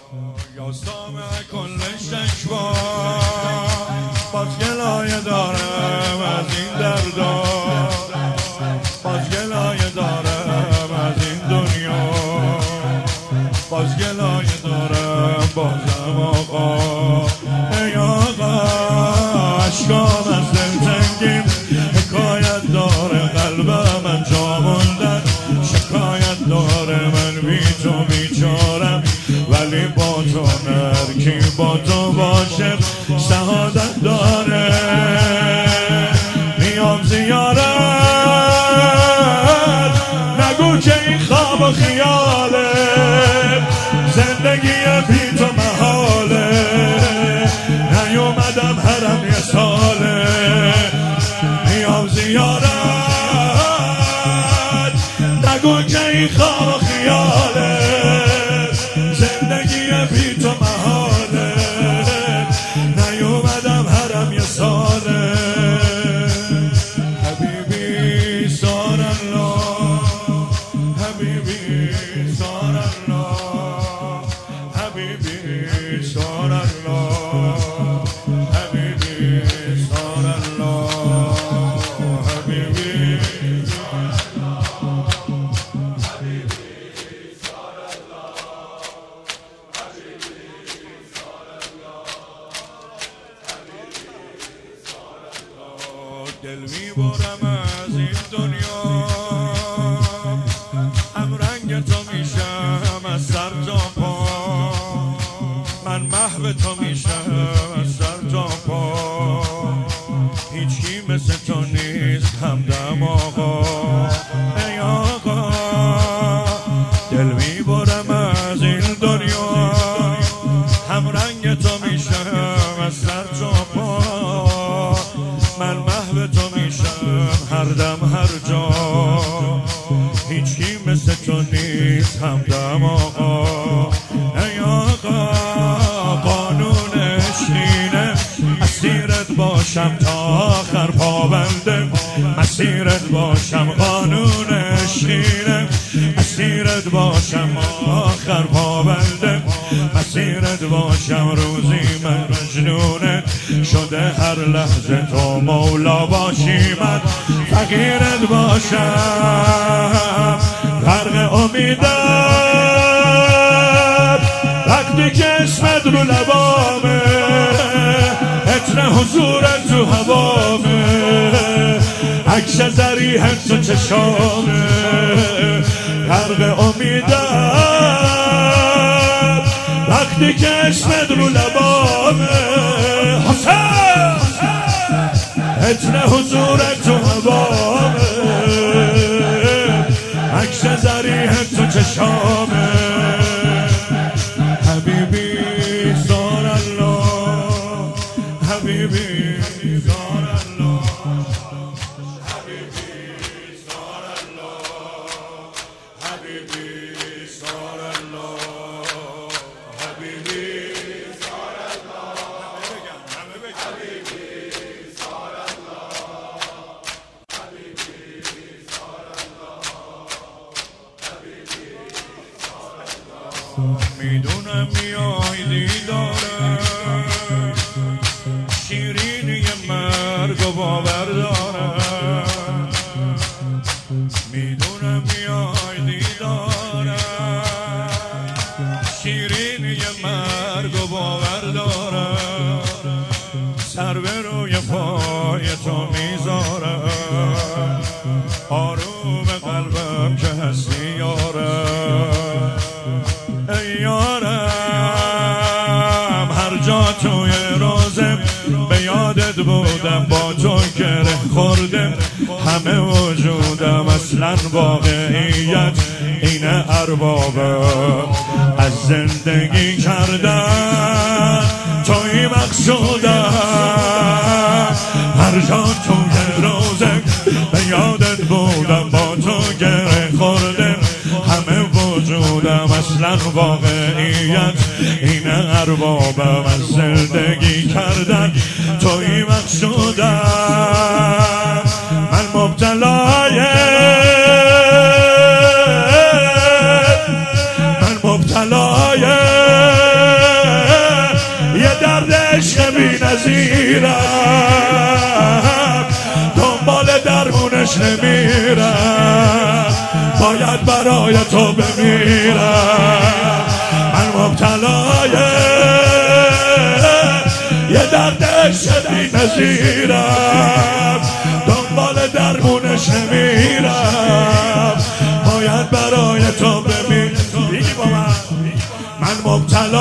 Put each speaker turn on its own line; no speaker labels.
یا سامع کل شکوا باز گلایه دارم از این دردا، باز گلایه دارم از این دنیا، باز گلایه دارم بازم آقا. ای آقا عشقام از دلتنگیم حکایت داره، قلبم انجا موندن شکایت داره. من بی تو بیچارم ولی با تو نرکی با تو باشه شهادت داره. میام زیارت نگو که این خواب و خیاله، زندگی بی تو محاله. نیومدم حرم یه ساله، میام زیارت نگو که این خواب و خیاله، زندگی بی تو محاله. نیومدم حرم یه ساله. حبیبی سار الله، حبیبی سار الله، حبیبی سار الله، حبیبی سار الله، حبیبی سار الله، حبیبی سار الله، حبیبی سار الله، حبیبی سار الله. دل میبرم از این دنیا، هم رنگ تو میشم از سر تا پا، من محو تو میشم از سر تا پا. هیچکی مثل تو نیست همدم آقا. ای آقا دل میبرم از این دنیا، هم رنگ تو میشم از سر تا پا، من محو تو میشم هر دم هر جا. هیچکی مثل تو نیست همدم آقا. ای آقا قانون عشقینه، اسیرت باشم تا آخر پابنده، اسیرت باشم. قانون عشقینه، اسیرت باشم آخر پابنده، اسیرت باشم. روزی من مجنونت شده هر لحظه تو مولا باشی، من فقیرت باشم. غرق امیدم وقتی که اسمت رو لبامه، عطر حضورت تو هوامه، عکس ضریحت تو چشامه. غرق امیدم وقتی که اسمت رو لبامه، حسین عطر حضورت تو هوامه، عکس ضریحت تو چشامه. حبیبی سار الله، حبیبی سار الله، حبیبی سار الله، حبیبی سار الله، حبیبی سار الله، حبیبی سار الله، حبیبی سار الله. میدونم میای دیدارم، شیرینی مرگ و باور دارم. میدونم میای دیدارم، شیرینی مرگ و باور دارم. سر به روی پای تو میذارم، آروم قلبم که هستی یارم. ای یارم هر جا توی روزم به یادت بودم، با تو گره خوردم همه وجودم. اصلا واقعیت اینه اربابم، از زندگی کردن توی مقصودم. هر جا توی روزم به یادت بودم، با تو گره خوردم همه وجودم. اصلا واقعیت اینه اربابم، از زندگی کردن توی مقصودم. من مبتلای من مبتلای برای تو بمیرم. من مبتلای یه درد شدید نزیرم، دنبال درمونش نمیرم، باید برای تو بمیرم. من مبتلا